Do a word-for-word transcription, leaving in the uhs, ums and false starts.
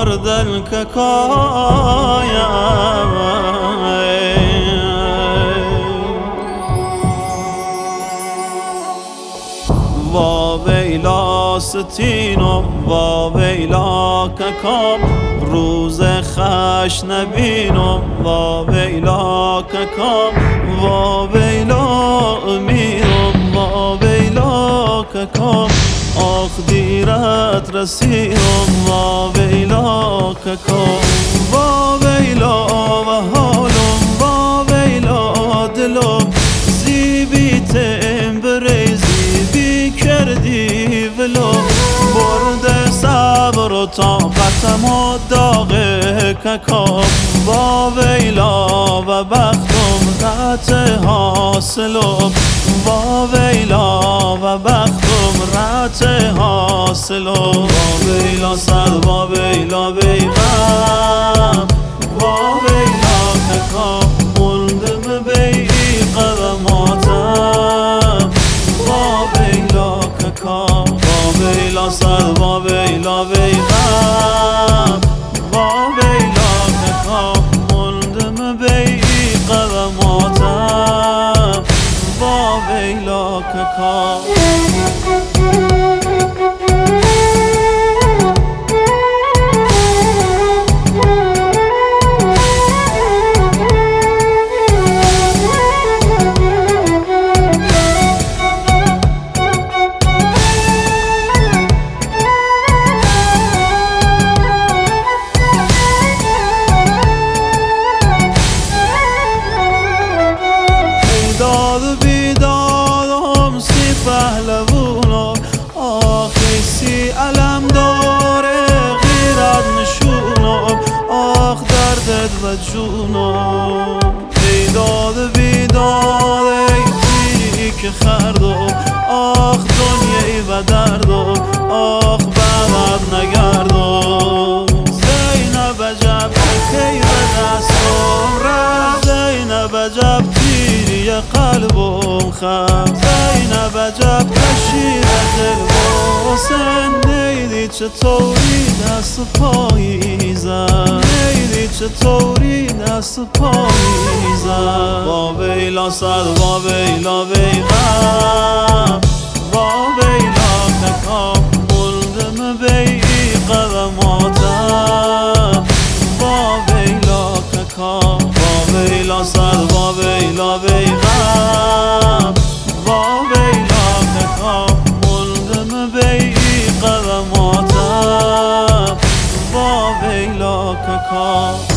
مردل ككايا وا ویلا ستینم وا ویلا ککام روز خش نبینم وا ویلا ککام وا ویلا امیرم وا ویلا ککام آخ دیرت رسیدم وا ویلا ککام وا ویلا و حالم وا ویلا دلم زیبیتم بریزی بی کردی ولو برد صبر و طاقتم و داغ ککام وا ویلا و بختم رت حاصلم وا ویلا و بختم رت حاصلم وا ویلا سر وا ویلا بیغم وا ویلا ککام مردم بی قدماتم وا ویلا ککام وا ویلا سر وا ویلا بیغم وا ویلا ککام مردم بی قدماتم وا ویلا ککام پهلوونو آخی سی علم داره غیرت نشونو آخ دردت و جونو بیداد بیداد ای تیری که خردو آخ دنیای و دردو آخ بعد نگردو زینب عجب کی به دستم رفت زینب عجب تیری قلبم خم زینب عجب کشید دل حسین نیدی چطوری دست و پایی زد نیدی چطوری دست و پایی زد وا ویلا سر وا ویلا بیغم وا ویلا ککام مردم بی قدماتم وا ویلا ککام وا ویلا سر وا ویلا بیغم وا ویلا ککام مردم بی قدماتم وا ویلا ککام